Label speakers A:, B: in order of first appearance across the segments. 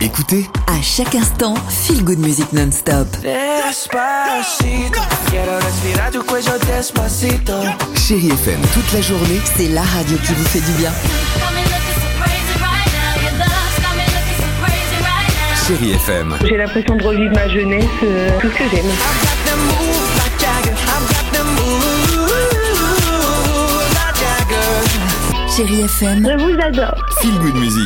A: Écoutez,
B: À chaque instant, feel good music non-stop.
C: Despacito, quiero respirar tu cuello despacito.
A: Chérie FM toute la journée.
B: C'est la radio qui vous fait du bien.
A: Chérie FM.
D: J'ai l'impression de revivre ma jeunesse, tout ce que j'aime.
C: I got them moves like Jagger. I got them moves like Jagger.
B: Chérie FM,
D: Je vous adore.
A: Feel Good Music.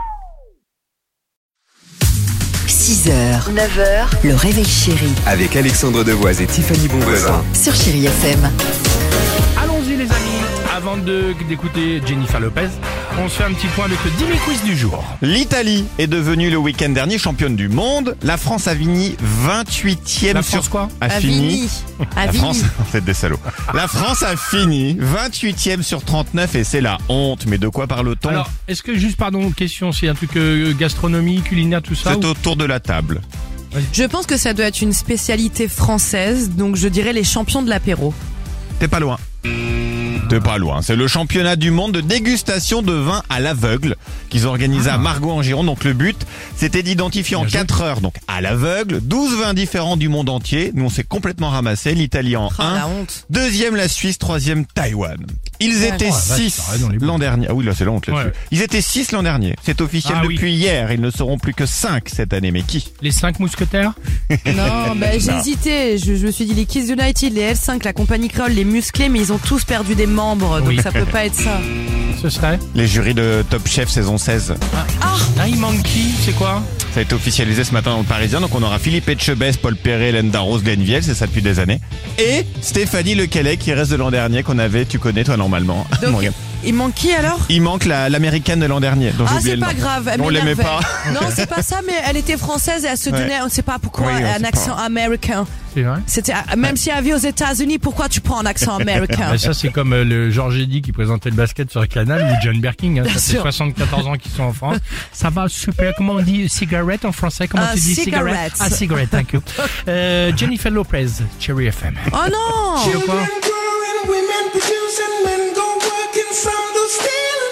B: 6h, 9h, le réveil chéri
A: Avec Alexandre Devoise et Tiffany Bonvoisin.
B: sur Chérie FM.
E: Allons-y les amis, avant d'écouter Jennifer Lopez, on se fait un petit point avec le Dimi Quiz du jour.
F: L'Italie est devenue le week-end dernier championne du monde. La France a fini 28e
E: La France quoi
F: a fini. La
B: Avigny.
F: France, en fait des salauds. La France a fini 28e sur 39 et c'est la honte. Mais de quoi parle-t-on?
E: Alors, est-ce que juste, pardon, question, c'est un truc gastronomie, culinaire, tout ça
F: C'est
E: ou-
F: autour de la table.
G: Je pense que ça doit être une spécialité française, donc je dirais les champions de l'apéro.
F: T'es pas loin. T'es pas loin. C'est le championnat du monde de dégustation de vin à l'aveugle qu'ils ont organisé à Margaux en Gironde. Donc le but, c'était d'identifier en
E: Bien joué.
F: 4 heures, donc à l'aveugle, 12 vins différents du monde entier. Nous, on s'est complètement ramassé. L'Italie en
G: Ah,
F: 1.
G: la honte.
F: Deuxième, la Suisse. Troisième, Taïwan. Ils étaient
E: oh la vache,
F: 6
E: ça arrête dans les
F: l'an dernier. Ah oui, là, c'est la honte là-dessus.
E: Ouais.
F: Ils étaient 6 l'an dernier. C'est officiel
E: Ah oui.
F: depuis hier. Ils ne seront plus que 5 cette année. Mais qui?
E: Les 5 mousquetaires
G: Non, j'ai hésité. Je me suis dit les Kids United, les L5, la compagnie créole, les musclés, mais ils ont tous perdu des membres, donc
E: Oui.
G: ça peut pas être ça.
E: Ce serait
F: Les jurys de Top Chef saison 16.
E: Ah, il manque qui? C'est quoi?
F: Ça a été officialisé ce matin dans le Parisien. Donc on aura Philippe Etchebest, Paul Perret, Hélène Darroze, Glenn Viel, c'est ça depuis des années. Et Stéphanie Lequelec qui reste de l'an dernier qu'on avait, tu connais toi normalement.
G: Donc,
F: Morgane.
G: il manque qui alors?
F: Il manque l'américaine de l'an dernier. Dont j'ai
G: Ah,
F: oublié
G: c'est
F: le
G: pas
F: nom.
G: grave. elle
F: On l'aimait
G: m'énervait.
F: pas.
G: Non, c'est pas ça, mais elle était française et elle se
F: Ouais.
G: donnait, on ne sait pas pourquoi,
F: Oui, on
G: un
F: sait
G: accent
F: pas.
G: américain.
E: C'est vrai?
G: C'était, même si elle vit aux États-Unis, pourquoi tu prends un accent américain?
E: Mais ça c'est comme le Georges Eddy qui présentait le basket sur Canal ou John Birkin, hein, ça fait
G: sûr.
E: 74 ans qu'ils sont en France. Ça va super, comment on dit cigarette en français? Comment tu dis
G: cigarette.
E: Ah, cigarette, thank you. Jennifer Lopez, Cherry FM.
G: Oh non!
E: C'est quoi?
C: Growing, women producing, men go working, some do stealing.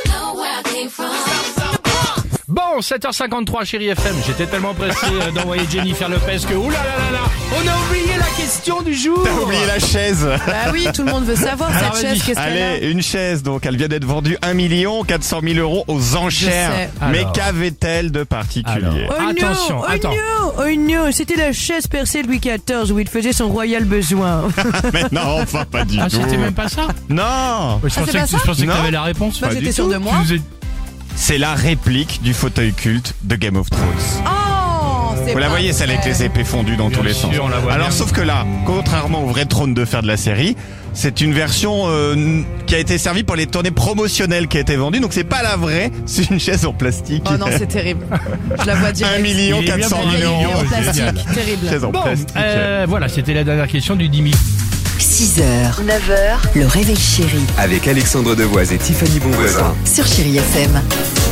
E: Bon, 7h53 Chérie FM, j'étais tellement pressé d'envoyer Jennifer Lopez que oulalalala, on a oublié la question du jour.
F: T'as oublié la chaise.
G: Bah oui, tout le monde veut savoir
E: Alors,
G: cette
E: vas-y.
G: chaise, qu'est-ce qu'elle a?
F: Allez, une chaise, donc elle vient d'être vendue 1 400 000 € aux enchères.
G: sais.
F: Mais
E: Alors.
F: qu'avait-elle de particulier?
E: Alors. Attention, attends.
G: Oh non, c'était la chaise percée de Louis XIV où il faisait son royal besoin.
F: Mais non, enfin pas du
E: Ah,
F: tout.
E: c'était même pas ça?
F: Non,
E: Je
G: c'est
E: pensais
G: pas
E: que,
G: ça
E: je pensais que
F: Non.
E: t'avais la réponse.
G: Bah,
E: Pas
G: j'étais
E: du
G: sûre
E: tout.
G: de moi.
E: Tu nous as-
F: c'est la réplique du fauteuil culte de Game of Thrones.
G: Oh, c'est
F: Vous la
G: pas
F: voyez, celle avec
G: vrai.
F: les épées fondues dans
E: Bien
F: tous les
E: sûr,
F: sens.
E: on la voit
F: Alors
E: bien.
F: sauf que là, contrairement au vrai trône de fer de la série, c'est une version qui a été servie pour les tournées promotionnelles qui a été vendue. Donc c'est pas la vraie, c'est une chaise en plastique.
G: Oh non, c'est terrible. Je la vois direct.
F: 1 million
E: Il est bien
F: 400
E: payé,
F: 000
E: il est
F: euros.
G: En plastique,
E: Génial.
G: terrible.
F: Chaise en
E: Bon,
F: plastique.
E: voilà, c'était la dernière question du Dimi.
B: 6h, 9h, le réveil chéri
A: Avec Alexandre Devoise et Tiffany Bonvoisin.
B: sur Chérie FM.